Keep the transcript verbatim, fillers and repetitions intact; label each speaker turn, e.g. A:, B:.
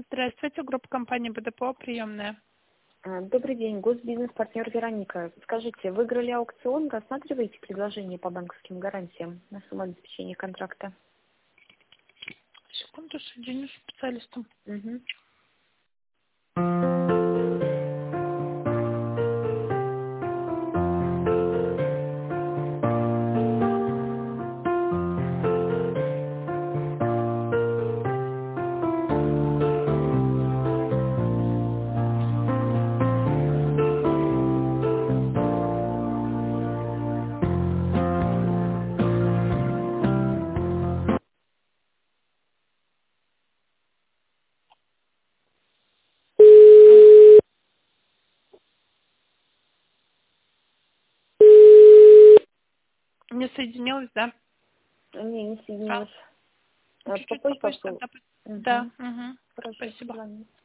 A: Здравствуйте, группа компании БДПО, приемная.
B: А, Добрый день, госбизнес-партнер Вероника. Скажите, выиграли аукцион, рассматриваете предложение по банковским гарантиям на сумму обеспечения контракта?
A: Секунду, соединю с специалистом.
B: Мгм.
A: Не соединилась, да?
B: Не, не
A: Сразу.
B: соединилась. А,
A: Чуть-чуть
B: Попозже
A: попозже
B: попробую.
A: тогда. Да.
B: Мгм.
A: Угу.
B: Хорошо,
A: Спасибо.
B: позвоню.